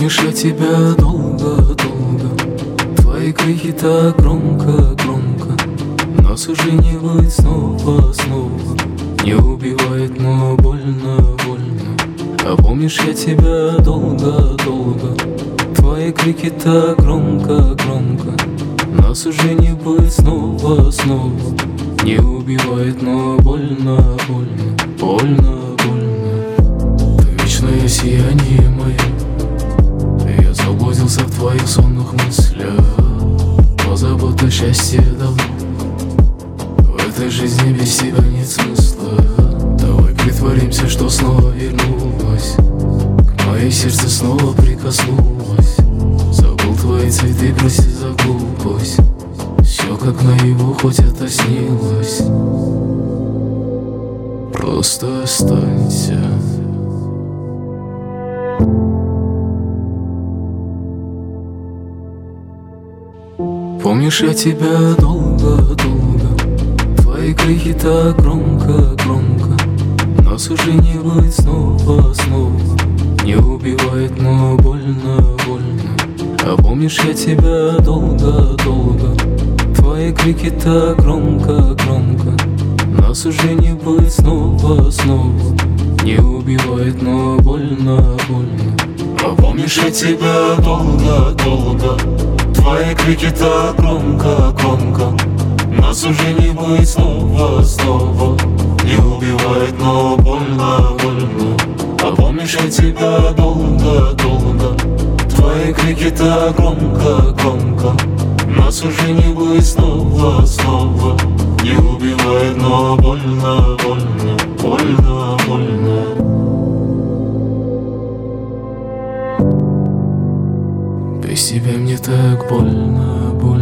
Помнишь, я тебя долго-долго, твои крики так громко-громко. Нас уже не быть снова-снова, не убивает, но больно-больно. А помнишь, я тебя долго-долго, твои крики так громко-громко. Нас уже не быть снова-снова, не убивает, но больно-больно, больно-больно. Ты вечное сияние мое, я заблудился в твоих сонных мыслях. Позабыл о счастье давно, в этой жизни без тебя нет смысла. Давай притворимся, что снова вернулась, к моей сердце снова прикоснулась. Забыл твои цветы, прости за глупость, все как наяву, хоть это снилось. Просто останься. Помнишь, я тебя долго-долго, твои крики так громко-громко. Нас уже не быть снова-снова, не убивает, но больно-больно. А помнишь, я тебя долго-долго, твои крики так громко-громко. Нас уже не быть снова-снова, не убивает, но больно-больно. А помнишь, я тебя долго-долго, твои крики так громко-громко. Нас уже не быть снова-снова, не убивает, но больно-больно. А помнишь, я тебя долго-долго, твои крики так громко-громко. Нас уже не быть снова-снова, не убивает, но больно-больно, больно-больно. Без тебя мне так больно, больно.